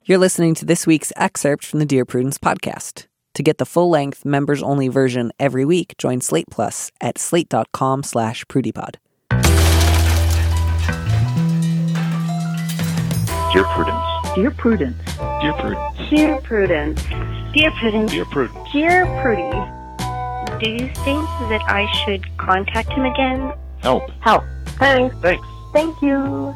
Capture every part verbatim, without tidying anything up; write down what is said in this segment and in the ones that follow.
You're listening to this week's excerpt from the Dear Prudence podcast. To get the full-length, members-only version every week, join Slate Plus at slate.com slash prudypod. Dear Prudence. Dear Prudence. Dear Prudence. Dear Prudence. Dear Prudence. Dear Prudence. Dear Prudy. Do you think that I should contact him again? Help. Help. Thanks. Thanks. Thank you.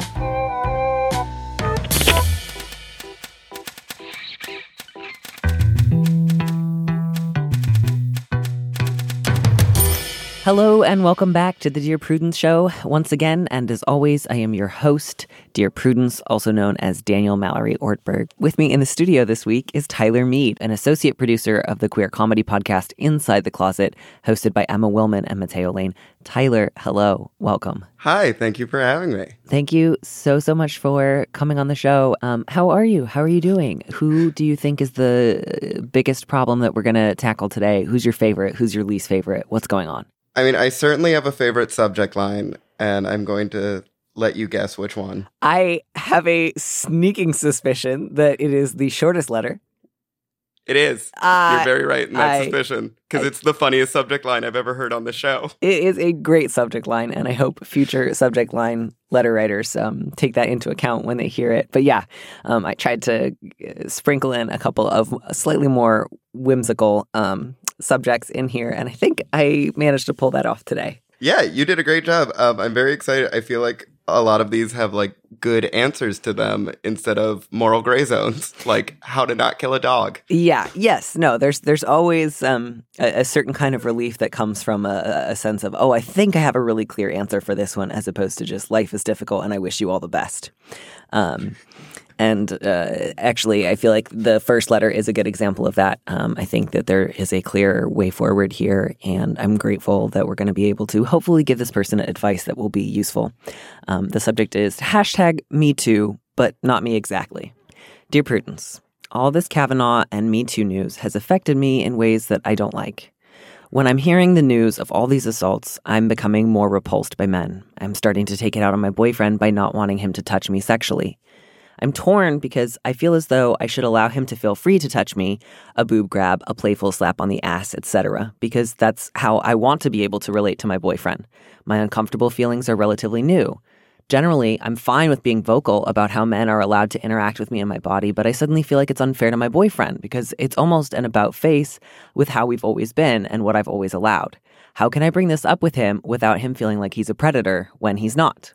Hello and welcome back to the Dear Prudence Show once again, and as always, I am your host, Dear Prudence, also known as Daniel Mallory Ortberg. With me in the studio this week is Tyler Mead, an associate producer of the queer comedy podcast Inside the Closet, hosted by Emma Willman and Mateo Lane. Tyler, hello, welcome. Hi, thank you for having me. Thank you so, so much for coming on the show. Um, how are you? How are you doing? Who do you think is the biggest problem that we're going to tackle today? Who's your favorite? Who's your least favorite? What's going on? I mean, I certainly have a favorite subject line, and I'm going to let you guess which one. I have a sneaking suspicion that it is the shortest letter. It is. Uh, You're very right in that I, suspicion, because it's the funniest subject line I've ever heard on the show. It is a great subject line, and I hope future subject line letter writers um, take that into account when they hear it. But yeah, um, I tried to sprinkle in a couple of slightly more whimsical um subjects in here, and I think I managed to pull that off today. Yeah, you did a great job. Um, I'm very excited. I feel like a lot of these have like good answers to them instead of moral gray zones, like how to not kill a dog. Yeah, yes, no, there's there's always um, a, a certain kind of relief that comes from a, a sense of, oh, I think I have a really clear answer for this one, as opposed to just life is difficult and I wish you all the best. Um And uh, actually, I feel like the first letter is a good example of that. Um, I think that there is a clear way forward here, and I'm grateful that we're going to be able to hopefully give this person advice that will be useful. Um, the subject is hashtag me too, but not me exactly. Dear Prudence, all this Kavanaugh and Me Too news has affected me in ways that I don't like. When I'm hearing the news of all these assaults, I'm becoming more repulsed by men. I'm starting to take it out on my boyfriend by not wanting him to touch me sexually. I'm torn because I feel as though I should allow him to feel free to touch me, a boob grab, a playful slap on the ass, et cetera, because that's how I want to be able to relate to my boyfriend. My uncomfortable feelings are relatively new. Generally, I'm fine with being vocal about how men are allowed to interact with me and my body, but I suddenly feel like it's unfair to my boyfriend because it's almost an about face with how we've always been and what I've always allowed. How can I bring this up with him without him feeling like he's a predator when he's not?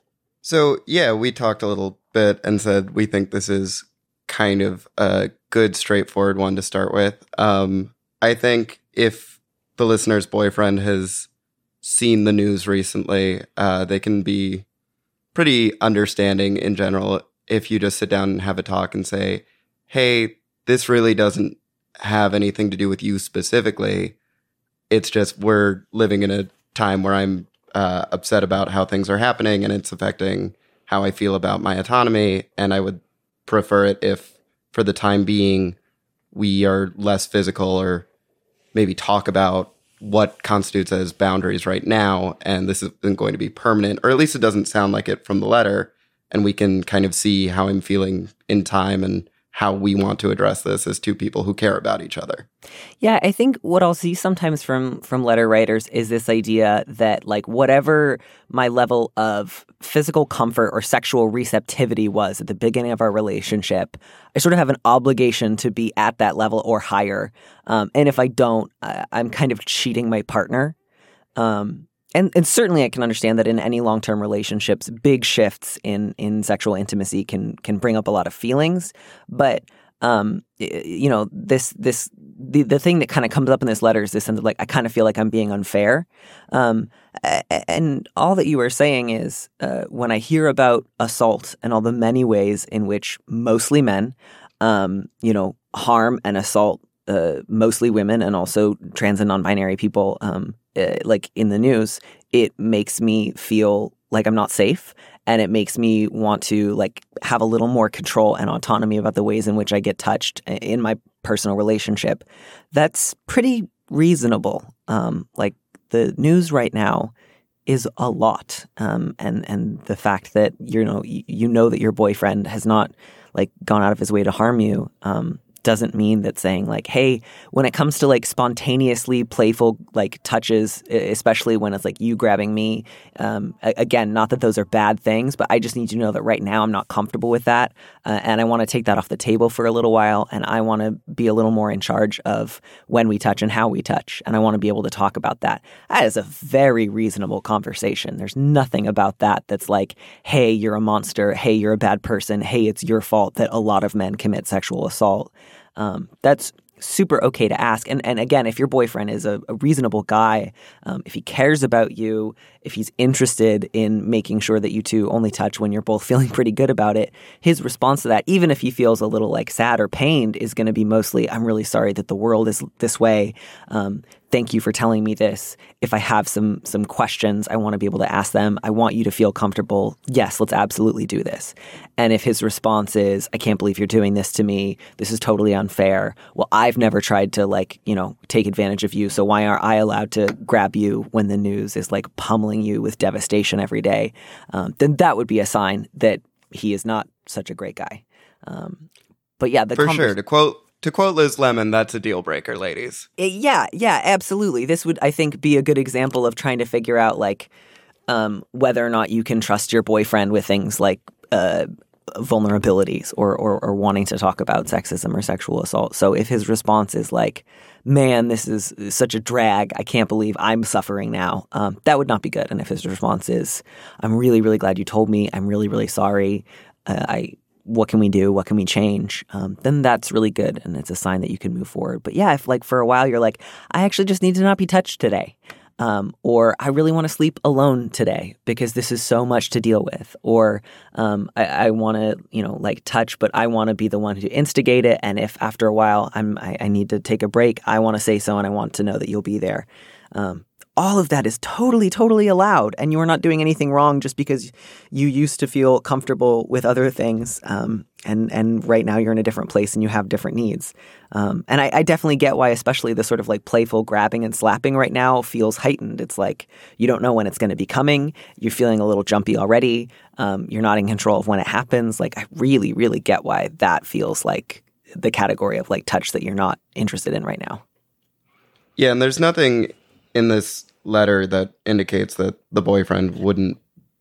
So, yeah, we talked a little bit and said we think this is kind of a good, straightforward one to start with. Um, I think if the listener's boyfriend has seen the news recently, uh, they can be pretty understanding in general if you just sit down and have a talk and say, hey, this really doesn't have anything to do with you specifically. It's just we're living in a time where I'm uh, upset about how things are happening and it's affecting how I feel about my autonomy, and I would prefer it if, for the time being, we are less physical or maybe talk about what constitutes as boundaries right now, and this isn't going to be permanent, or at least it doesn't sound like it from the letter, and we can kind of see how I'm feeling in time and how we want to address this as two people who care about each other. Yeah, I think what I'll see sometimes from from letter writers is this idea that, like, whatever my level of physical comfort or sexual receptivity was at the beginning of our relationship, I sort of have an obligation to be at that level or higher. Um, and if I don't, I, I'm kind of cheating my partner. Um, and, and certainly I can understand that in any long-term relationships, big shifts in, in sexual intimacy can can bring up a lot of feelings. But Um, you know, this, this, the, the thing that kind of comes up in this letter is this sense of like, I kind of feel like I'm being unfair. Um, and all that you were saying is, uh, when I hear about assault and all the many ways in which mostly men, um, you know, harm and assault, uh, mostly women and also trans and non-binary people, um, uh, like in the news, it makes me feel like I'm not safe. And it makes me want to like have a little more control and autonomy about the ways in which I get touched in my personal relationship. That's pretty reasonable. Um, like the news right now is a lot. Um, and, and the fact that, you know, you, you know that your boyfriend has not like gone out of his way to harm you, um, doesn't mean that saying like, hey, when it comes to like spontaneously playful like touches, especially when it's like you grabbing me, um, again, not that those are bad things, but I just need you to know that right now I'm not comfortable with that. Uh, and I want to take that off the table for a little while. And I want to be a little more in charge of when we touch and how we touch. And I want to be able to talk about that. That is a very reasonable conversation. There's nothing about that that's like, hey, you're a monster. Hey, you're a bad person. Hey, it's your fault that a lot of men commit sexual assault. Um, that's super okay to ask. And and again, if your boyfriend is a, a reasonable guy, um, if he cares about you, if he's interested in making sure that you two only touch when you're both feeling pretty good about it, his response to that, even if he feels a little like sad or pained, is going to be mostly, I'm really sorry that the world is this way. Um, thank you for telling me this. If I have some some questions, I want to be able to ask them. I want you to feel comfortable. Yes, let's absolutely do this. And if his response is, I can't believe you're doing this to me. This is totally unfair. Well, I've never tried to like, you know, take advantage of you. So why aren't I allowed to grab you when the news is like pummeling you with devastation every day? Um, then that would be a sign that he is not such a great guy. Um, but yeah, the for convers- sure. To quote to quote Liz Lemon, that's a deal breaker, ladies. It, yeah, yeah, absolutely. This would, I think, be a good example of trying to figure out like um, whether or not you can trust your boyfriend with things like uh, vulnerabilities or, or or wanting to talk about sexism or sexual assault. So if his response is like, man, this is such a drag, I can't believe I'm suffering now, um, that would not be good. And if his response is, I'm really, really glad you told me, I'm really, really sorry, uh, I what can we do? What can we change? Um, then that's really good. And it's a sign that you can move forward. But yeah, if like for a while you're like, I actually just need to not be touched today. Um, or I really want to sleep alone today because this is so much to deal with. Or um, I, I want to, you know, like touch, but I want to be the one to instigate it. And if after a while I'm, I, I need to take a break, I want to say so, and I want to know that you'll be there. Um, all of that is totally, totally allowed. And you are not doing anything wrong just because you used to feel comfortable with other things. Um, and, and right now you're in a different place and you have different needs. Um, and I, I definitely get why, especially the sort of like playful grabbing and slapping right now feels heightened. It's like you don't know when it's going to be coming. You're feeling a little jumpy already. Um, you're not in control of when it happens. Like I really, really get why that feels like the category of like touch that you're not interested in right now. Yeah, and there's nothing in this letter that indicates that the boyfriend wouldn't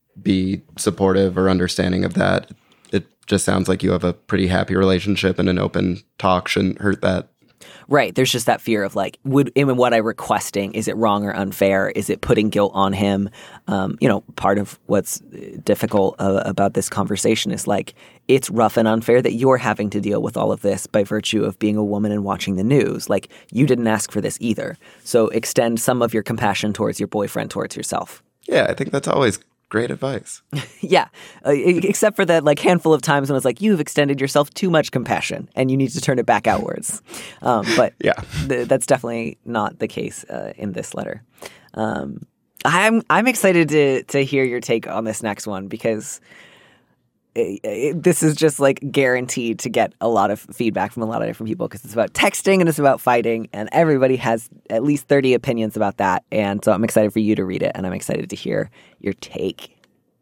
be supportive or understanding of that. It just sounds like you have a pretty happy relationship, and an open talk shouldn't hurt that. Right. There's just that fear of like, would in what I'm requesting, is it wrong or unfair? Is it putting guilt on him? Um, you know, part of what's difficult uh, about this conversation is like, it's rough and unfair that you're having to deal with all of this by virtue of being a woman and watching the news. Like, you didn't ask for this either. So extend some of your compassion towards your boyfriend, towards yourself. Yeah, I think that's always great advice. Yeah, uh, except for that like handful of times when it's like you've extended yourself too much compassion and you need to turn it back outwards. Um, but yeah, th- that's definitely not the case uh, in this letter. Um, I'm I'm excited to to hear your take on this next one because it, it, this is just like guaranteed to get a lot of feedback from a lot of different people because it's about texting and it's about fighting, and everybody has at least thirty opinions about that. And so I'm excited for you to read it, and I'm excited to hear your take.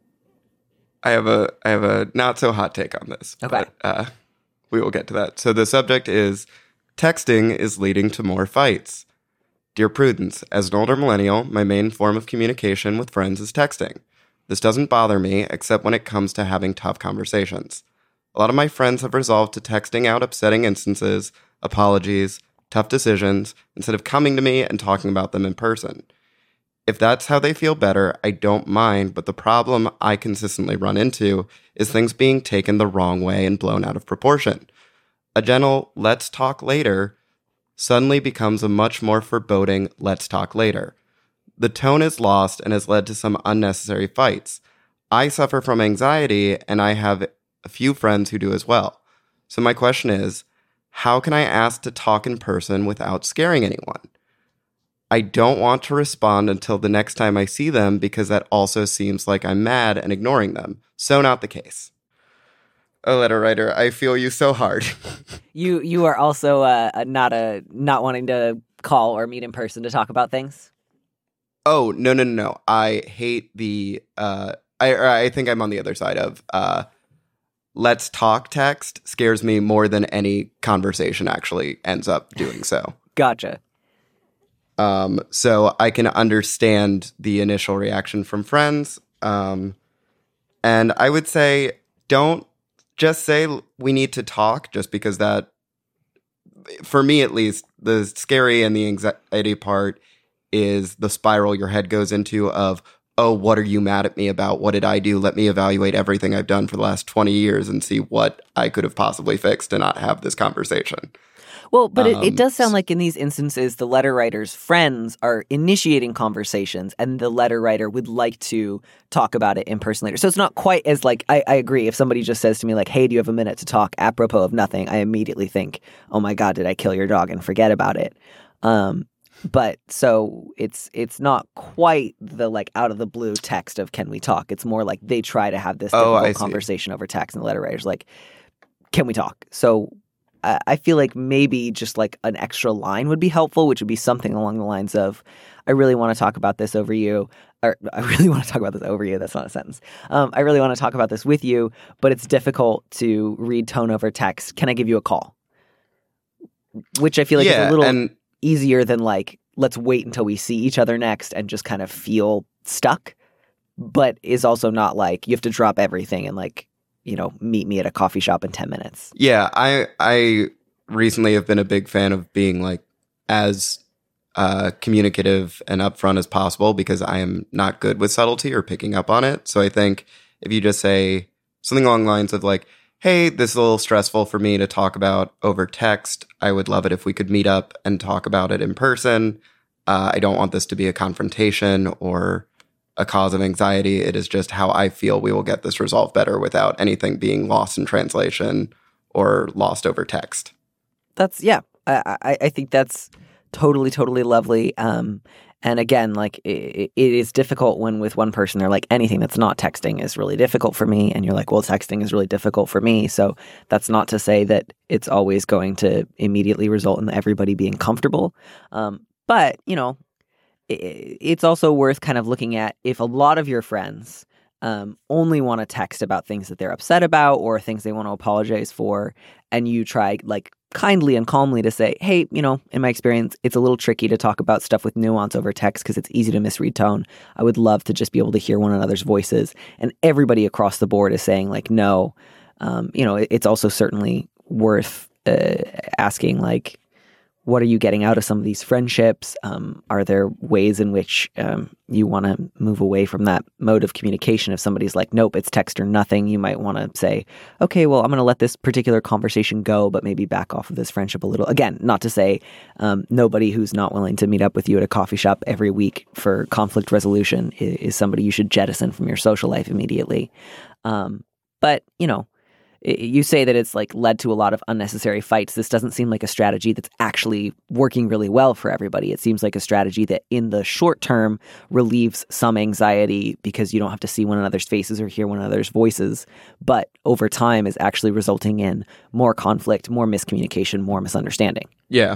I have a I have a not so hot take on this, okay. but uh, we will get to that. So the subject is texting is leading to more fights. Dear Prudence, as an older millennial, my main form of communication with friends is texting. This doesn't bother me, except when it comes to having tough conversations. A lot of my friends have resolved to texting out upsetting instances, apologies, tough decisions, instead of coming to me and talking about them in person. If that's how they feel better, I don't mind, but the problem I consistently run into is things being taken the wrong way and blown out of proportion. A gentle, let's talk later, suddenly becomes a much more foreboding, let's talk later. The tone is lost and has led to some unnecessary fights. I suffer from anxiety, and I have a few friends who do as well. So my question is, how can I ask to talk in person without scaring anyone? I don't want to respond until the next time I see them because that also seems like I'm mad and ignoring them. So not the case. Oh, letter writer, I feel you so hard. you you are also uh, not a not wanting to call or meet in person to talk about things? Oh, no, no, no, no. I hate the, uh, I, or I think I'm on the other side of, uh, let's talk text scares me more than any conversation actually ends up doing so. Gotcha. Um, so I can understand the initial reaction from friends. Um, and I would say, don't just say we need to talk just because that, for me at least, the scary and the anxiety part is the spiral your head goes into of, oh, what are you mad at me about? What did I do? Let me evaluate everything I've done for the last twenty years and see what I could have possibly fixed to not have this conversation. Well, but it, it Um, does sound like in these instances, the letter writer's friends are initiating conversations and the letter writer would like to talk about it in person later. So it's not quite as like, I, I agree. If somebody just says to me like, hey, do you have a minute to talk apropos of nothing? I immediately think, oh my God, did I kill your dog and forget about it? Um, but so it's it's not quite the like out of the blue text of can we talk? It's more like they try to have this Oh, I difficult see. conversation over text and the letter writer's like, can we talk? So I I feel like maybe just like an extra line would be helpful, which would be something along the lines of, I really want to talk about this over you. Or I really want to talk about this over you. That's not a sentence. Um, I really want to talk about this with you, but it's difficult to read tone over text. Can I give you a call? Which I feel like yeah, is a little and easier than like, let's wait until we see each other next and just kind of feel stuck, but is also not like you have to drop everything and like, you know, meet me at a coffee shop in ten minutes. yeah, I I recently have been a big fan of being like as uh, communicative and upfront as possible because I am not good with subtlety or picking up on it. So I think if you just say something along the lines of like, hey, this is a little stressful for me to talk about over text. I would love it if we could meet up and talk about it in person. Uh, I don't want this to be a confrontation or a cause of anxiety. It is just how I feel we will get this resolved better without anything being lost in translation or lost over text. That's, yeah, I, I, I think that's totally, totally lovely. Um, and again, like it, it is difficult when with one person, they're like, anything that's not texting is really difficult for me. And you're like, well, texting is really difficult for me. So that's not to say that it's always going to immediately result in everybody being comfortable. Um, but, you know, it, it's also worth kind of looking at if a lot of your friends um, only want to text about things that they're upset about or things they want to apologize for, and you try like kindly and calmly to say, hey, you know, in my experience, it's a little tricky to talk about stuff with nuance over text because it's easy to misread tone. I would love to just be able to hear one another's voices. And everybody across the board is saying like, no, um, you know, it, it's also certainly worth uh, asking like, what are you getting out of some of these friendships? Um, are there ways in which um, you want to move away from that mode of communication? If somebody's like, nope, it's text or nothing, you might want to say, okay, well, I'm going to let this particular conversation go, but maybe back off of this friendship a little. Again, not to say um, nobody who's not willing to meet up with you at a coffee shop every week for conflict resolution is, is somebody you should jettison from your social life immediately. Um, but, you know, you say that it's like led to a lot of unnecessary fights. This doesn't seem like a strategy that's actually working really well for everybody. It seems like a strategy that in the short term relieves some anxiety because you don't have to see one another's faces or hear one another's voices, but over time is actually resulting in more conflict, more miscommunication, more misunderstanding. Yeah.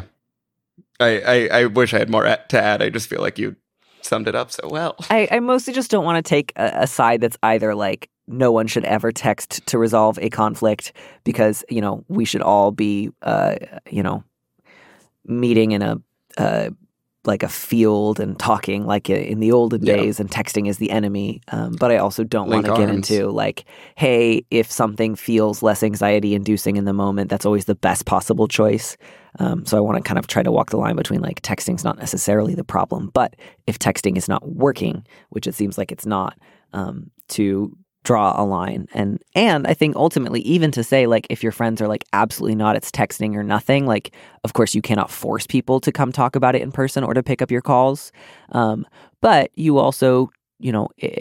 I, I, I wish I had more to add. I just feel like you summed it up so well. I, I mostly just don't want to take a, a side that's either like, no one should ever text to resolve a conflict because, you know, we should all be, uh, you know, meeting in a, uh, like a field and talking like in the olden Yeah. days and texting is the enemy. Um, but I also don't want Link to get arms. into like, hey, if something feels less anxiety inducing in the moment, that's always the best possible choice. Um, so I want to kind of try to walk the line between like texting's not necessarily the problem, but if texting is not working, which it seems like it's not, um, to draw a line. And and I think ultimately even to say like if your friends are like absolutely not, it's texting or nothing, like of course you cannot force people to come talk about it in person or to pick up your calls. Um, but you also, you know,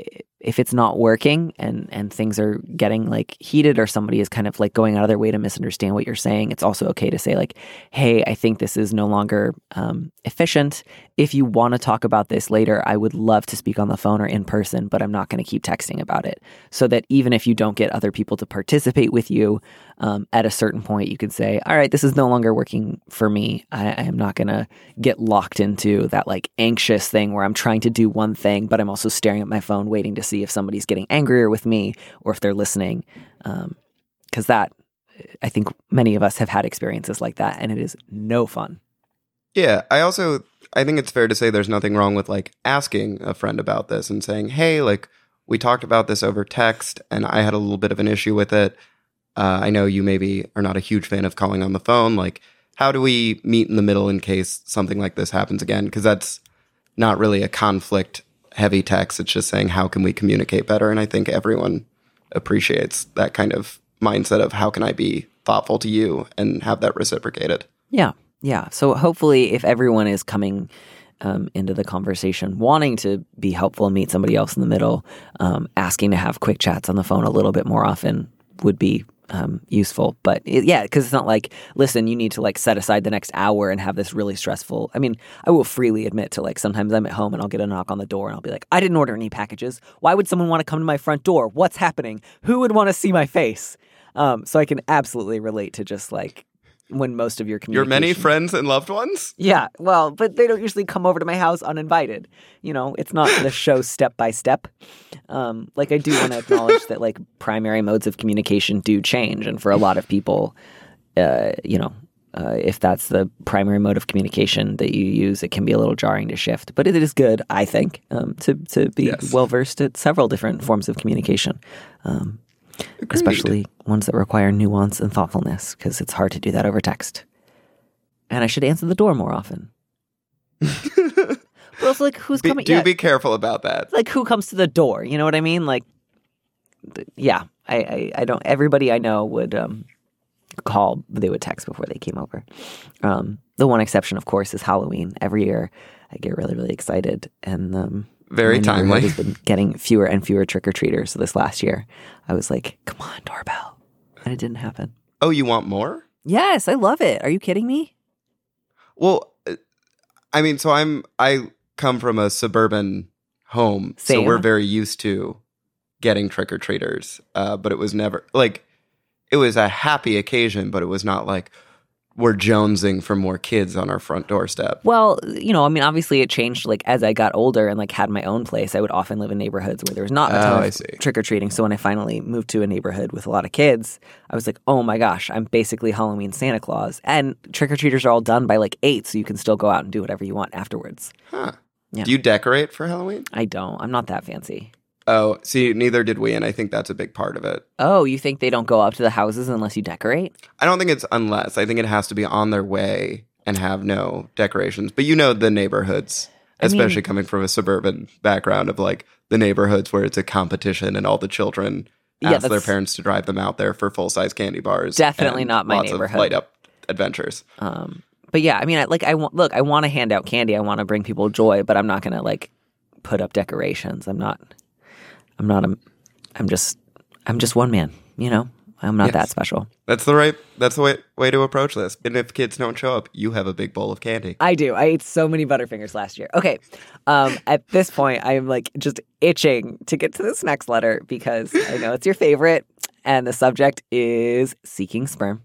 if it's not working and and things are getting like heated, or somebody is kind of like going out of their way to misunderstand what you're saying, it's also okay to say like, hey, I think this is no longer um, efficient. If you want to talk about this later, I would love to speak on the phone or in person, but I'm not going to keep texting about it. So that even if you don't get other people to participate with you, um, at a certain point, you could say, all right, this is no longer working for me. I, I am not going to get locked into that like anxious thing where I'm trying to do one thing, but I'm also staring at my phone waiting to see if somebody's getting angrier with me or if they're listening. Um, because that, I think many of us have had experiences like that, and it is no fun. Yeah, I also, I think it's fair to say there's nothing wrong with like asking a friend about this and saying, hey, like we talked about this over text and I had a little bit of an issue with it. Uh, I know you maybe are not a huge fan of calling on the phone. Like, how do we meet in the middle in case something like this happens again? Because that's not really a conflict heavy text. It's just saying, how can we communicate better? And I think everyone appreciates that kind of mindset of how can I be thoughtful to you and have that reciprocated. Yeah. Yeah. So hopefully if everyone is coming um, into the conversation wanting to be helpful and meet somebody else in the middle, um, asking to have quick chats on the phone a little bit more often would be um, useful. But it, yeah, because it's not like, listen, you need to like set aside the next hour and have this really stressful. I mean, I will freely admit to like sometimes I'm at home and I'll get a knock on the door and I'll be like, I didn't order any packages. Why would someone want to come to my front door? What's happening? Who would want to see my face? Um, so I can absolutely relate to just like when most of your communication... Your many friends and loved ones? Yeah, well, but they don't usually come over to my house uninvited. You know, it's not the show step by step. Um, like, I do want to acknowledge that, like, primary modes of communication do change. And for a lot of people, uh, you know, uh, if that's the primary mode of communication that you use, it can be a little jarring to shift. But it is good, I think, um, to, to be Yes. well-versed at several different forms of communication. Um Agreed. Especially ones that require nuance and thoughtfulness, because it's hard to do that over text. And I should answer the door more often. Well, it's like, who's Be, coming? do yeah, be careful about that. like, who comes to the door? You know what I mean? Like, th- yeah, I, I, I don't, everybody I know would um, call, they would text before they came over. Um, the one exception, of course, is Halloween. Every year I get really, really excited. And um, Very my neighborhood timely. has been getting fewer and fewer trick-or-treaters. So this last year, I was like, come on, doorbell. And it didn't happen. Oh, you want more? Yes, I love it. Are you kidding me? Well, uh, I mean, so I'm, I come from a suburban home, so Same. we're very used to getting trick-or-treaters, uh, but it was never, like, it was a happy occasion, but it was not like, we're jonesing for more kids on our front doorstep. Well, you know, I mean, obviously it changed like as I got older and like had my own place. I would often live in neighborhoods where there was not a Oh, ton I of see. trick-or-treating. So when I finally moved to a neighborhood with a lot of kids, I was like, oh my gosh, I'm basically Halloween Santa Claus. And trick-or-treaters are all done by like eight, so you can still go out and do whatever you want afterwards. Huh. Yeah. Do you decorate for Halloween? I don't. I'm not that fancy. Oh, see, neither did we, and I think that's a big part of it. Oh, you think they don't go up to the houses unless you decorate? I don't think it's unless. I think it has to be on their way and have no decorations. But you know the neighborhoods, I mean- especially coming from a suburban background of like the neighborhoods where it's a competition and all the children Yeah, ask their that's- parents to drive them out there for full-size candy bars. Definitely and not my lots neighborhood. of light-up adventures. Um, but yeah, I mean, I, like I want, look, I want to hand out candy. I want to bring people joy, but I'm not going to like put up decorations. I'm not, I'm not, a, I'm just, I'm just one man, you know, I'm not Yes. that special. That's the right, that's the way, way to approach this. And if kids don't show up, you have a big bowl of candy. I do. I ate so many Butterfingers last year. Okay. Um, at this point, I am like just itching to get to this next letter because I know it's your favorite and the subject is seeking sperm.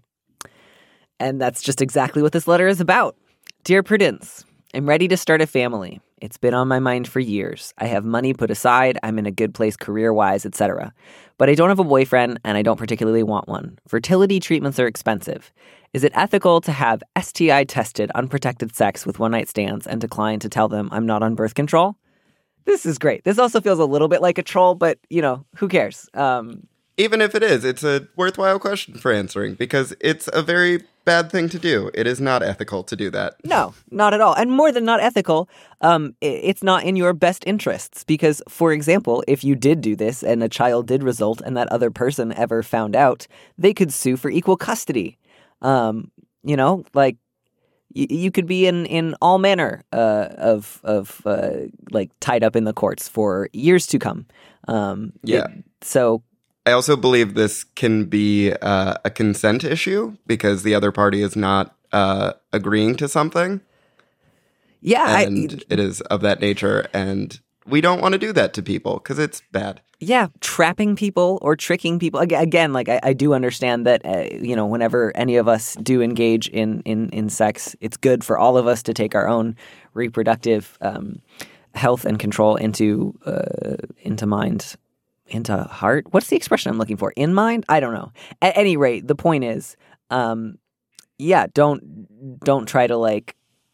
And that's just exactly what this letter is about. Dear Prudence, I'm ready to start a family. It's been on my mind for years. I have money put aside, I'm in a good place career-wise, et cetera. But I don't have a boyfriend, and I don't particularly want one. Fertility treatments are expensive. Is it ethical to have S T I-tested unprotected sex with one-night stands and decline to tell them I'm not on birth control? This is great. This also feels a little bit like a troll, but, you know, who cares? Um, Even if it is, it's a worthwhile question for answering because it's a very bad thing to do. It is not ethical to do that. No, not at all. And more than not ethical, um, i- it's not in your best interests. Because, for example, if you did do this and a child did result and that other person ever found out, they could sue for equal custody. Um, you know, like you, you could be in, in all manner uh, of of uh, like tied up in the courts for years to come. Um, Yeah. it- so I also believe this can be uh, a consent issue because the other party is not uh, agreeing to something, yeah, and I, it is of that nature. And we don't want to do that to people because it's bad. yeah, trapping people or tricking people. Ag- Again, like I, I do understand that uh, you know whenever any of us do engage in in in sex, it's good for all of us to take our own reproductive um, health and control into uh, into mind. Into heart? What's the expression I'm looking for? In mind? I don't know. At any rate, the point is, um, yeah, don't don't try to like,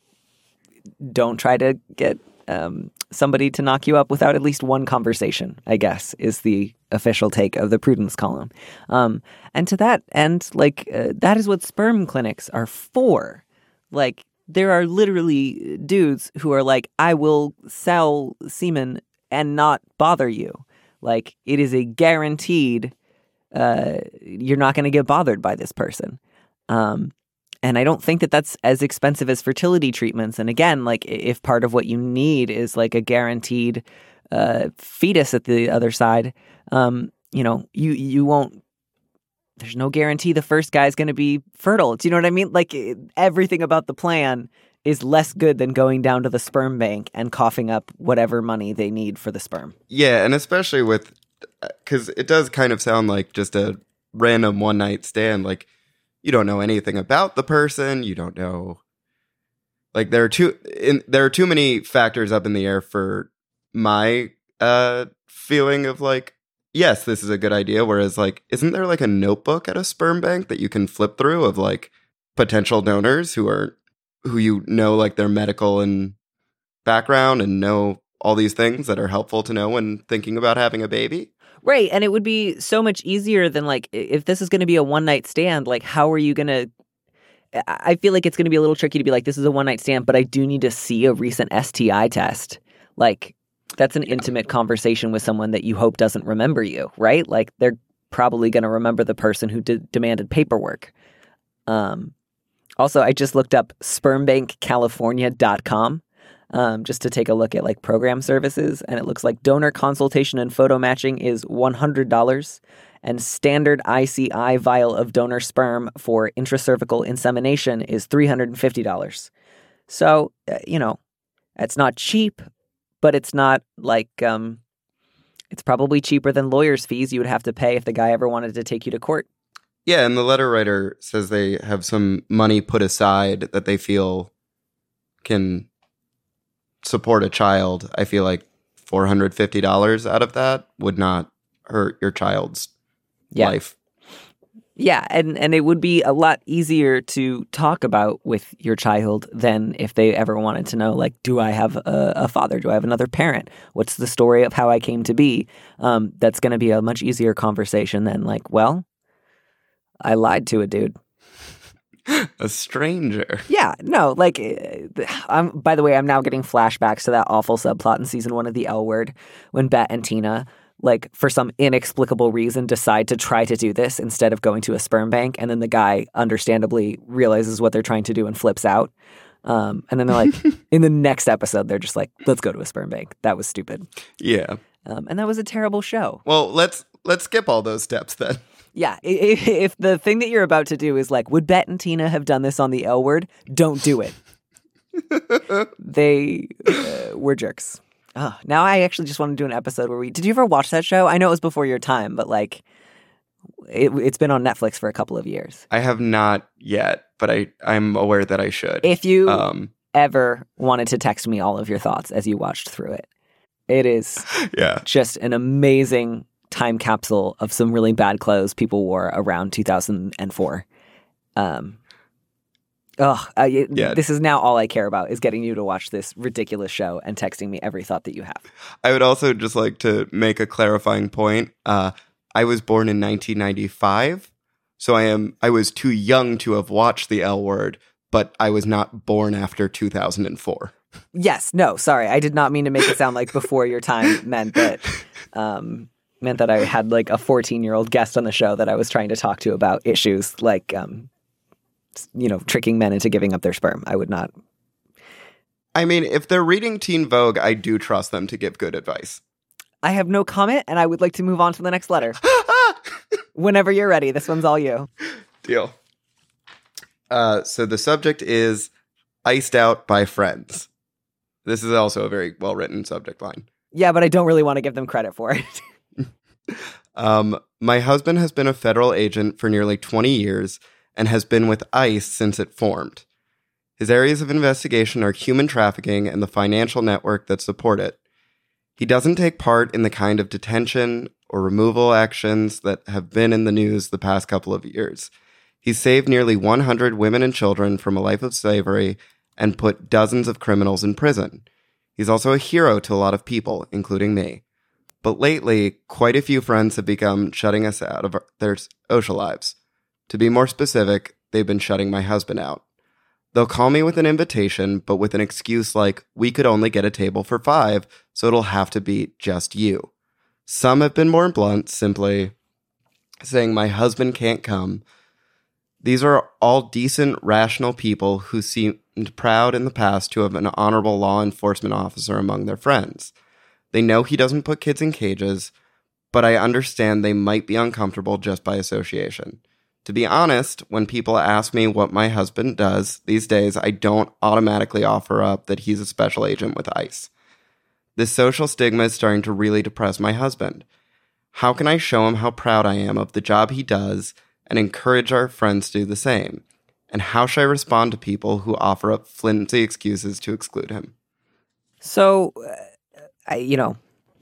don't try to get um, somebody to knock you up without at least one conversation, I guess, is the official take of the prudence column. Um, and to that end, like, uh, that is what sperm clinics are for. Like, there are literally dudes who are like, I will sell semen and not bother you. Like, it is a guaranteed, uh, you're not going to get bothered by this person. Um, and I don't think that that's as expensive as fertility treatments. And again, like, if part of what you need is like a guaranteed uh, fetus at the other side, um, you know, you, you won't, there's no guarantee the first guy's going to be fertile. Do you know what I mean? Like, everything about the plan is less good than going down to the sperm bank and coughing up whatever money they need for the sperm. Yeah, and especially with, because it does kind of sound like just a random one night stand. Like, you don't know anything about the person. You don't know. Like, there are too in, there are too many factors up in the air for my uh, feeling of like, yes, this is a good idea. Whereas, like, isn't there like a notebook at a sperm bank that you can flip through of like potential donors who are who you know, like their medical and background and know all these things that are helpful to know when thinking about having a baby? Right. And it would be so much easier than like, if this is going to be a one night stand, like, how are you going to, I feel like it's going to be a little tricky to be like, this is a one night stand, but I do need to see a recent S T I test. Like, that's an intimate conversation with someone that you hope doesn't remember you, right? Like, they're probably going to remember the person who did, demanded paperwork. Um, Also, I just looked up sperm bank california dot com um, just to take a look at like program services. And it looks like donor consultation and photo matching is one hundred dollars. And standard I C I vial of donor sperm for intracervical insemination is three hundred fifty dollars. So, uh, you know, it's not cheap, but it's not like, um, it's probably cheaper than lawyer's fees you would have to pay if the guy ever wanted to take you to court. Yeah, and the letter writer says they have some money put aside that they feel can support a child. I feel like four hundred fifty dollars out of that would not hurt your child's Yeah. life. Yeah, and, and it would be a lot easier to talk about with your child than if they ever wanted to know, like, do I have a, a father? Do I have another parent? What's the story of how I came to be? Um, that's going to be a much easier conversation than like, well, I lied to a dude. A stranger. Yeah, no, like, uh, I'm, by the way, I'm now getting flashbacks to that awful subplot in season one of The L Word when Bet and Tina, like, for some inexplicable reason, decide to try to do this instead of going to a sperm bank. And then the guy understandably realizes what they're trying to do and flips out. Um, and then they're like, in the next episode, they're just like, let's go to a sperm bank. That was stupid. Yeah. Um, and that was a terrible show. Well, let's let's skip all those steps then. Yeah, if, if the thing that you're about to do is like, would Bet and Tina have done this on the L Word? Don't do it. They uh, were jerks. Oh, now I actually just want to do an episode where we... Did you ever watch that show? I know it was before your time, but like, it, it's been on Netflix for a couple of years. I have not yet, but I, I'm aware that I should. If you Um, ever wanted to text me all of your thoughts as you watched through it, it is yeah. just an amazing time capsule of some really bad clothes people wore around two thousand four. Um, oh, uh, it, Yeah. This is now all I care about is getting you to watch this ridiculous show and texting me every thought that you have. I would also just like to make a clarifying point. Uh, I was born in nineteen ninety-five, so I am I was too young to have watched The L Word, but I was not born after two thousand four. Yes, no, sorry, I did not mean to make it sound like before your time meant that um, meant that I had like a fourteen-year-old guest on the show that I was trying to talk to about issues like um, you know, tricking men into giving up their sperm. I would not. I mean, if they're reading Teen Vogue, I do trust them to give good advice. I have no comment, and I would like to move on to the next letter. Whenever you're ready, this one's all you. Deal. Uh, so the subject is iced out by friends. This is also a very well-written subject line. Yeah, but I don't really want to give them credit for it. um, my husband has been a federal agent for nearly twenty years and has been with ICE since it formed. His areas of investigation are human trafficking and the financial network that support it. He doesn't take part in the kind of detention or removal actions that have been in the news the past couple of years. He's saved nearly one hundred women and children from a life of slavery and put dozens of criminals in prison. He's also a hero to a lot of people, including me. But lately, quite a few friends have begun shutting us out of our, their social lives. To be more specific, they've been shutting my husband out. They'll call me with an invitation, but with an excuse like, we could only get a table for five, so it'll have to be just you. Some have been more blunt, simply saying my husband can't come. These are all decent, rational people who seemed proud in the past to have an honorable law enforcement officer among their friends. They know he doesn't put kids in cages, but I understand they might be uncomfortable just by association. To be honest, when people ask me what my husband does these days, I don't automatically offer up that he's a special agent with ICE. This social stigma is starting to really depress my husband. How can I show him how proud I am of the job he does and encourage our friends to do the same? And how should I respond to people who offer up flimsy excuses to exclude him? So, uh, I, you know,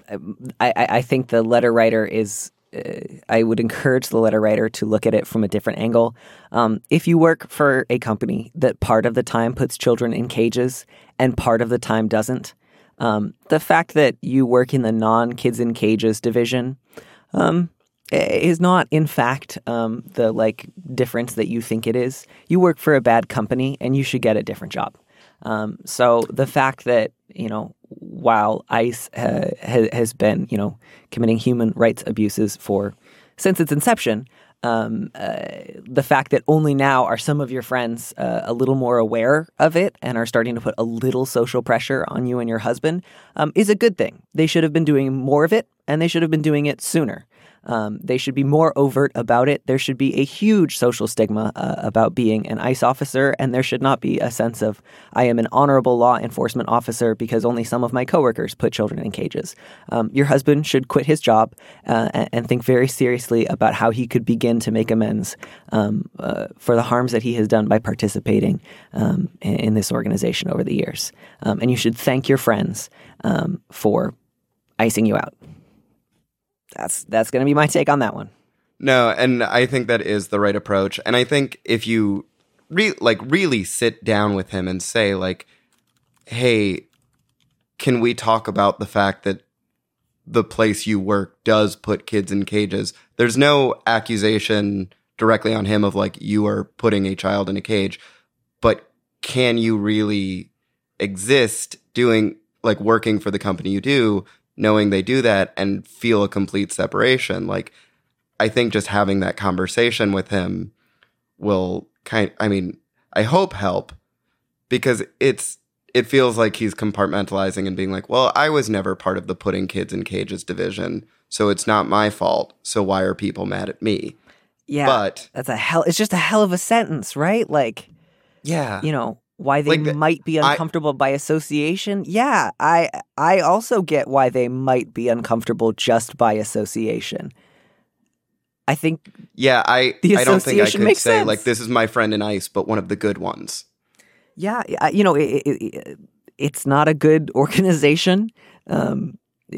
I, I, I think the letter writer is... Uh, I would encourage the letter writer to look at it from a different angle. Um, if you work for a company that part of the time puts children in cages and part of the time doesn't, um, the fact that you work in the non-kids in cages division um, is not, in fact, um, the like difference that you think it is. You work for a bad company and you should get a different job. Um, so the fact that, you know, while ICE uh, ha- has been, you know, committing human rights abuses for since its inception, um, uh, the fact that only now are some of your friends uh, a little more aware of it and are starting to put a little social pressure on you and your husband um, is a good thing. They should have been doing more of it, and they should have been doing it sooner. Um, they should be more overt about it. There should be a huge social stigma uh, about being an ICE officer, and there should not be a sense of, I am an honorable law enforcement officer because only some of my coworkers put children in cages. Um, your husband should quit his job uh, and, and think very seriously about how he could begin to make amends um, uh, for the harms that he has done by participating um, in, in this organization over the years. Um, and you should thank your friends um, for icing you out. That's that's going to be my take on that one. No, and I think that is the right approach. And I think if you re- like really sit down with him and say like, hey, can we talk about the fact that the place you work does put kids in cages? There's no accusation directly on him of like you are putting a child in a cage, but can you really exist doing like working for the company you do, knowing they do that and feel a complete separation? Like, I think just having that conversation with him will kind I mean, I hope help, because it's, it feels like he's compartmentalizing and being like, well, I was never part of the putting kids in cages division, so it's not my fault. So why are people mad at me? Yeah. But that's a hell, it's just a hell of a sentence, right? Like, yeah, you know, why they Like the- might be uncomfortable I, by association. Yeah, I I also get why they might be uncomfortable just by association. I think yeah, I the I don't think I association could makes say sense. like this is my friend in ICE, but one of the good ones. Yeah, I- you know, it, it, it, it's not a good organization. Um,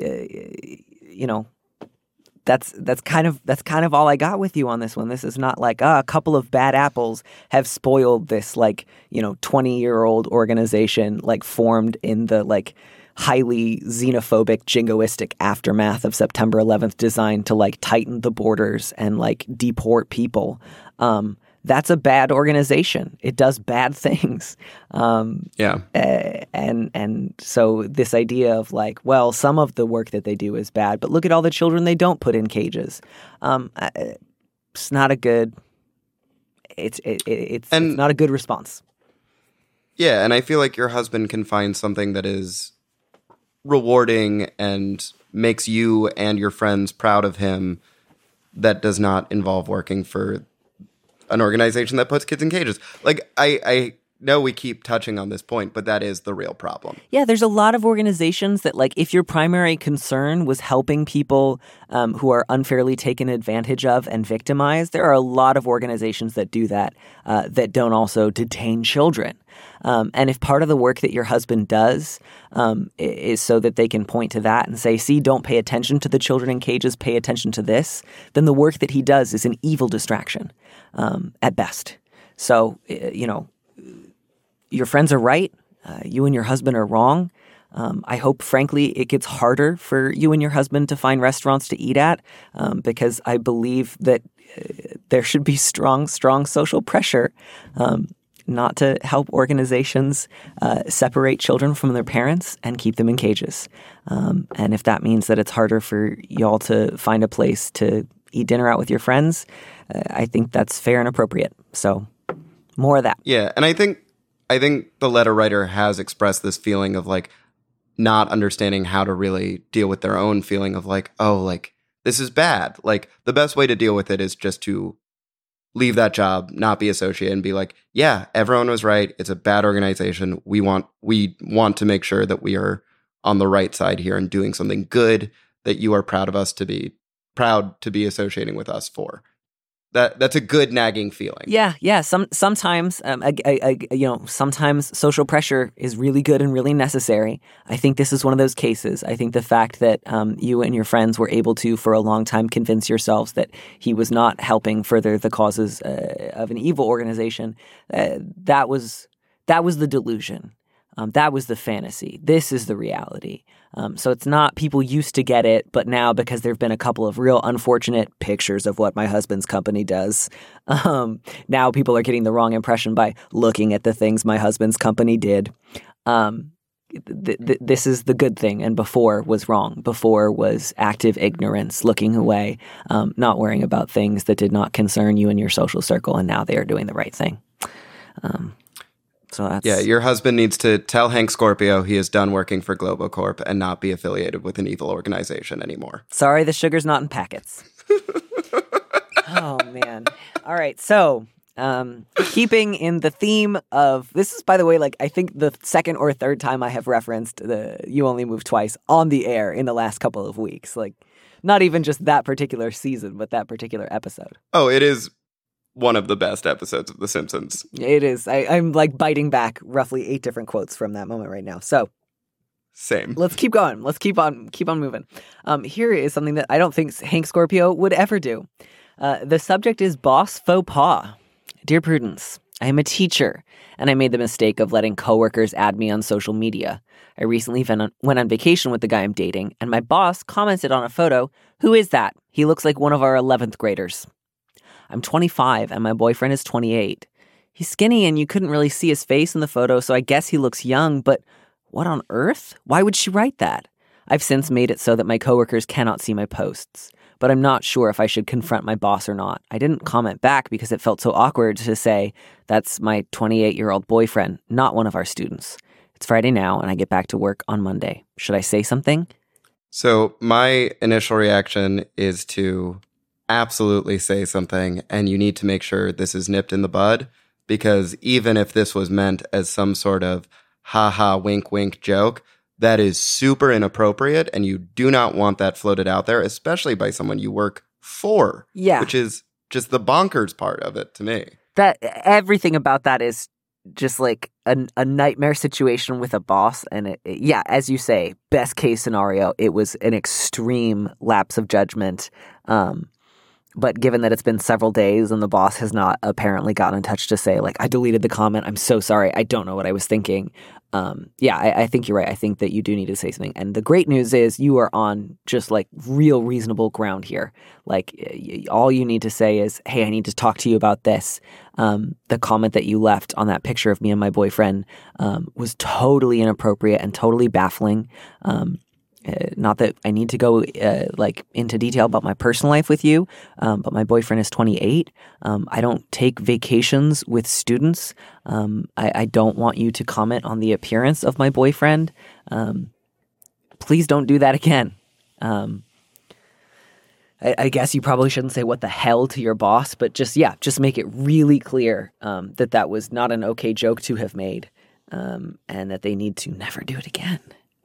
you know, that's that's kind of that's kind of all I got with you on this one. This is not like uh, a couple of bad apples have spoiled this like, you know, twenty year old organization like formed in the like highly xenophobic, jingoistic aftermath of September eleventh, designed to like tighten the borders and like deport people. Um, that's a bad organization. It does bad things. Um, Yeah. uh, and and so this idea of like, well, some of the work that they do is bad, but look at all the children they don't put in cages. Um, uh, it's not a good. it's it, it's, And- it's not a good response. Yeah, and I feel like your husband can find something that is rewarding and makes you and your friends proud of him that does not involve working for an organization that puts kids in cages. Like, I, I know we keep touching on this point, but that is the real problem. Yeah, there's a lot of organizations that, like, if your primary concern was helping people um, who are unfairly taken advantage of and victimized, there are a lot of organizations that do that, uh, that don't also detain children. Um, and if part of the work that your husband does um, is so that they can point to that and say, see, don't pay attention to the children in cages, pay attention to this, then the work that he does is an evil distraction um, at best. So, you know, your friends are right. Uh, you and your husband are wrong. Um, I hope, frankly, it gets harder for you and your husband to find restaurants to eat at um, because I believe that uh, there should be strong, strong social pressure um, not to help organizations uh, separate children from their parents and keep them in cages. Um, and if that means that it's harder for y'all to find a place to eat dinner out with your friends, uh, I think that's fair and appropriate. So more of that. Yeah, and I think I think the letter writer has expressed this feeling of like not understanding how to really deal with their own feeling of like, oh, like this is bad. Like the best way to deal with it is just to leave that job, not be associated, and be like, yeah, everyone was right. It's a bad organization. We want we want to make sure that we are on the right side here and doing something good that you are proud of us to be proud to be associating with us for. That that's a good nagging feeling. Yeah, yeah. Some sometimes, um, I, I, I, you know, sometimes social pressure is really good and really necessary. I think this is one of those cases. I think the fact that um, you and your friends were able to, for a long time, convince yourselves that he was not helping further the causes uh, of an evil organization, uh, that was that was the delusion. Um, that was the fantasy. This is the reality. Um, so it's not people used to get it, but now because there have been a couple of real unfortunate pictures of what my husband's company does, um, now people are getting the wrong impression by looking at the things my husband's company did. Um, th- th- this is the good thing, and before was wrong. Before was active ignorance, looking away, um, not worrying about things that did not concern you and your social circle, and now they are doing the right thing. Um, So that's... Yeah, your husband needs to tell Hank Scorpio he is done working for Globocorp and not be affiliated with an evil organization anymore. Sorry, the sugar's not in packets. Oh, man. All right, so um, keeping in the theme of... This is, by the way, like I think the second or third time I have referenced the You Only Move Twice on the air in the last couple of weeks. Like, not even just that particular season, but that particular episode. Oh, it is one of the best episodes of The Simpsons. It is. I, I'm like biting back roughly eight different quotes from that moment right now. So Same. let's keep going. Let's keep on keep on moving. Um, here is something that I don't think Hank Scorpio would ever do. Uh, the subject is boss faux pas. Dear Prudence, I am a teacher, and I made the mistake of letting coworkers add me on social media. I recently went on, went on vacation with the guy I'm dating, and my boss commented on a photo, "Who is that? He looks like one of our eleventh graders." I'm twenty-five and my boyfriend is twenty-eight. He's skinny and you couldn't really see his face in the photo, so I guess he looks young, but what on earth? Why would she write that? I've since made it so that my coworkers cannot see my posts, but I'm not sure if I should confront my boss or not. I didn't comment back because it felt so awkward to say, that's my twenty-eight-year-old boyfriend, not one of our students. It's Friday now and I get back to work on Monday. Should I say something? So my initial reaction is to absolutely say something, and you need to make sure this is nipped in the bud, because even if this was meant as some sort of ha-ha wink wink joke, that is super inappropriate, and you do not want that floated out there, especially by someone you work for. Yeah. Which is just the bonkers part of it to me. That everything about that is just like a, a nightmare situation with a boss. And it, it, yeah, as you say, best case scenario, it was an extreme lapse of judgment. Um, But given that it's been several days and the boss has not apparently gotten in touch to say, like, I deleted the comment, I'm so sorry, I don't know what I was thinking. Um, yeah, I, I think you're right. I think that you do need to say something. And the great news is you are on just, like, real reasonable ground here. Like, all you need to say is, hey, I need to talk to you about this. Um, the comment that you left on that picture of me and my boyfriend um, was totally inappropriate and totally baffling. Um uh, not that I need to go uh, like into detail about my personal life with you, um, but my boyfriend is twenty-eight. Um, I don't take vacations with students. Um, I, I don't want you to comment on the appearance of my boyfriend. Um, please don't do that again. Um, I, I guess you probably shouldn't say what the hell to your boss, but just, yeah, just make it really clear um, that that was not an okay joke to have made, um, and that they need to never do it again.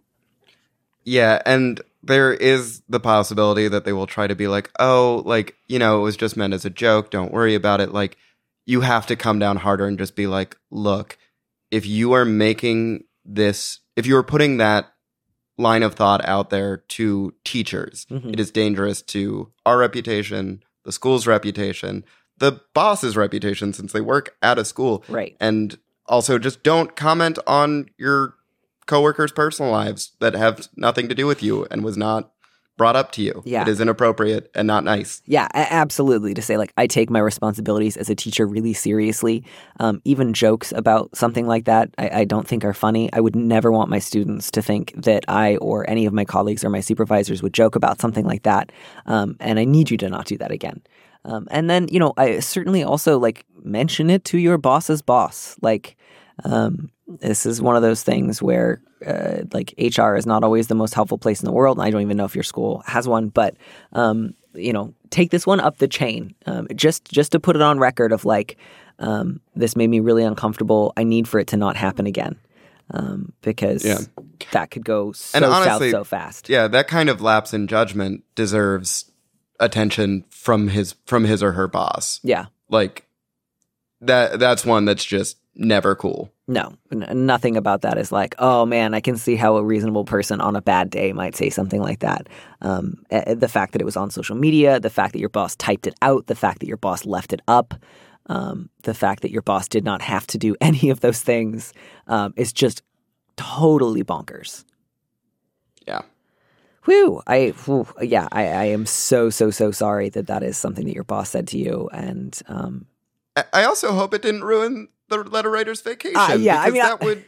Yeah, and there is the possibility that they will try to be like, oh, like, you know, it was just meant as a joke. Don't worry about it. Like, you have to come down harder and just be like, look, if you are making this, if you are putting that line of thought out there to teachers, mm-hmm. it is dangerous to our reputation, the school's reputation, the boss's reputation, since they work at a school. Right. And also just don't comment on your coworkers' personal lives that have nothing to do with you and was not brought up to you. Yeah. It is inappropriate and not nice. Yeah, a- absolutely. To say, like, I take my responsibilities as a teacher really seriously. Um, even jokes about something like that, I-, I don't think are funny. I would never want my students to think that I or any of my colleagues or my supervisors would joke about something like that. Um, and I need you to not do that again. Um, and then, you know, I certainly also, like, mention it to your boss's boss. Like, um, this is one of those things where, uh, like, H R is not always the most helpful place in the world. And I don't even know if your school has one, but, um, you know, take this one up the chain, um, just, just to put it on record of, like, um, this made me really uncomfortable. I need for it to not happen again. Um, because yeah. that could go so and honestly, south so fast. Yeah. That kind of lapse in judgment deserves attention from his, from his or her boss. Yeah. Like that, that's one that's just never cool. No, n- nothing about that is like, oh man, I can see how a reasonable person on a bad day might say something like that. Um, uh, the fact that it was on social media, the fact that your boss typed it out, the fact that your boss left it up, um, the fact that your boss did not have to do any of those things um, is just totally bonkers. Yeah. Whew. I, whew, yeah, I, I am so, so, so sorry that that is something that your boss said to you. And um, I also hope it didn't ruin the letter writer's vacation. Uh, yeah, I mean, that I, would.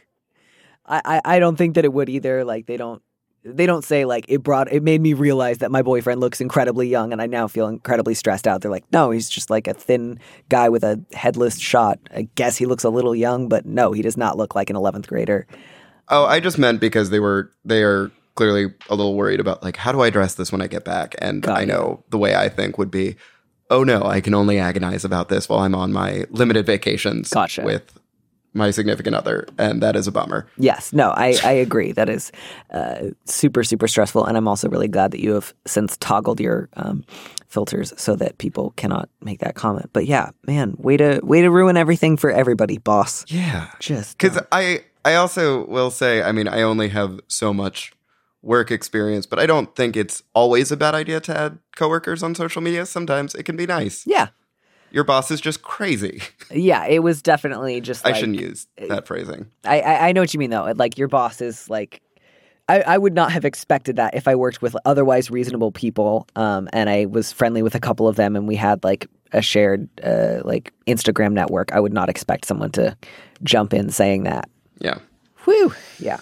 I, I don't think that it would either. Like they don't, they don't say like it brought. It made me realize that my boyfriend looks incredibly young, and I now feel incredibly stressed out. They're like, no, he's just like a thin guy with a headless shot. I guess he looks a little young, but no, he does not look like an eleventh grader. Oh, I just meant because they were they are clearly a little worried about like how do I address this when I get back, and Got I know it. The way I think would be. Oh no, I can only agonize about this while I'm on my limited vacations gotcha. with my significant other, and that is a bummer. Yes, no, I, I agree. That is uh, super, super stressful, and I'm also really glad that you have since toggled your um, filters so that people cannot make that comment. But yeah, man, way to way to ruin everything for everybody, boss. Yeah, just because I I also will say, I mean, I only have so much work experience, but I don't think it's always a bad idea to add coworkers on social media. Sometimes it can be nice. Yeah. Your boss is just crazy. Yeah, it was definitely just like... I shouldn't use that phrasing. I, I, I know what you mean, though. Like, your boss is like... I, I would not have expected that if I worked with otherwise reasonable people, um, and I was friendly with a couple of them, and we had, like, a shared, uh, like, Instagram network. I would not expect someone to jump in saying that. Yeah. Whew. Yeah.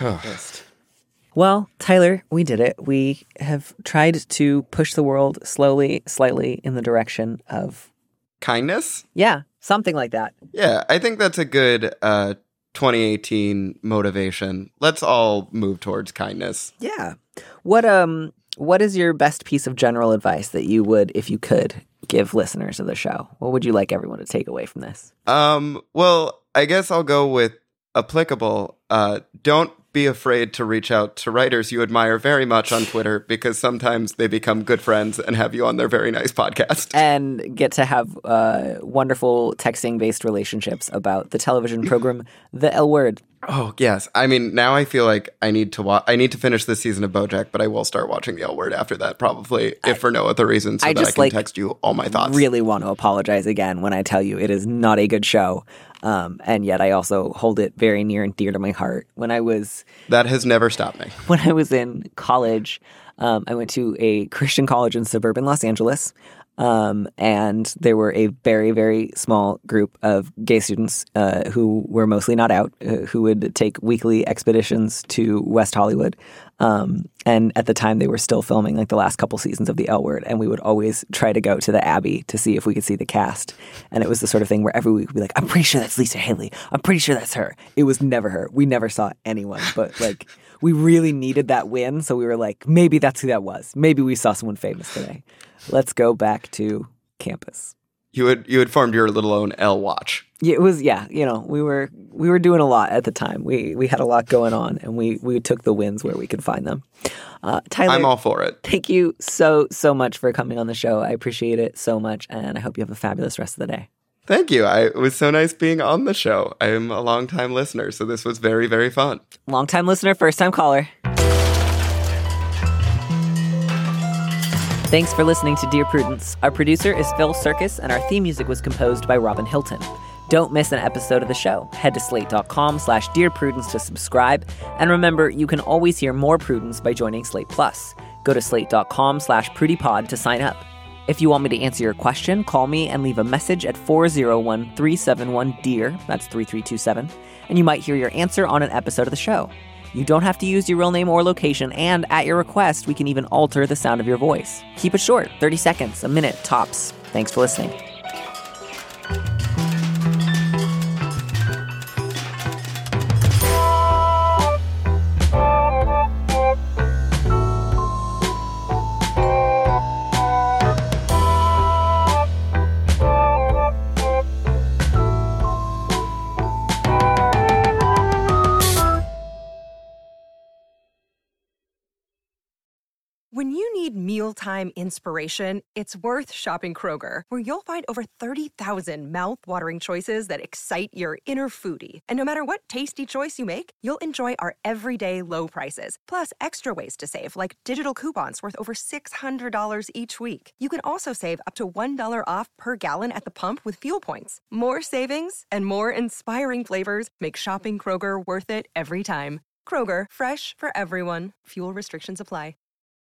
Well, Tyler, we did it. We have tried to push the world slowly, slightly in the direction of... kindness? Yeah, something like that. Yeah, I think that's a good uh, twenty eighteen motivation. Let's all move towards kindness. Yeah. What um, what is your best piece of general advice that you would, if you could, give listeners of the show? What would you like everyone to take away from this? Um. Well, I guess I'll go with applicable. Uh, don't be afraid to reach out to writers you admire very much on Twitter, because sometimes they become good friends and have you on their very nice podcast. And get to have uh, wonderful texting-based relationships about the television program The L Word. Oh, yes. I mean, now I feel like I need to wa- I need to finish this season of BoJack, but I will start watching The L Word after that, probably, if I, for no other reason, so I that just, I can like, text you all my thoughts. I really want to apologize again when I tell you it is not a good show. Um, and yet I also hold it very near and dear to my heart. When I was... That has never stopped me. When I was in college, um, I went to a Christian college in suburban Los Angeles. Um, and there were a very, very small group of gay students uh, who were mostly not out, uh, who would take weekly expeditions to West Hollywood. Um, and at the time, they were still filming like the last couple seasons of The L Word. And we would always try to go to the Abbey to see if we could see the cast. And it was the sort of thing where every week we'd be like, I'm pretty sure that's Lisa Haley. I'm pretty sure that's her. It was never her. We never saw anyone. But like, we really needed that win. So we were like, maybe that's who that was. Maybe we saw someone famous today. Let's go back to campus. You had you had formed your little own L Watch. Yeah, it was yeah. You know, we were we were doing a lot at the time. We we had a lot going on, and we we took the wins where we could find them. Uh, Tyler, I'm all for it. Thank you so so much for coming on the show. I appreciate it so much, and I hope you have a fabulous rest of the day. Thank you. I, it was so nice being on the show. I am a longtime listener, so this was very very fun. Longtime listener, first time caller. Thanks for listening to Dear Prudence. Our producer is Phil Circus, and our theme music was composed by Robin Hilton. Don't miss an episode of the show. Head to slate.com slash Dear Prudence to subscribe. And remember, you can always hear more Prudence by joining Slate Plus. Go to slate.com slash prudypod to sign up. If you want me to answer your question, call me and leave a message at four oh one, three seven one, D E A R, that's three three two seven, and you might hear your answer on an episode of the show. You don't have to use your real name or location, and at your request, we can even alter the sound of your voice. Keep it short, thirty seconds, a minute, tops. Thanks for listening. When you need mealtime inspiration, it's worth shopping Kroger, where you'll find over thirty thousand mouth-watering choices that excite your inner foodie. And no matter what tasty choice you make, you'll enjoy our everyday low prices, plus extra ways to save, like digital coupons worth over six hundred dollars each week. You can also save up to one dollar off per gallon at the pump with fuel points. More savings and more inspiring flavors make shopping Kroger worth it every time. Kroger, fresh for everyone. Fuel restrictions apply.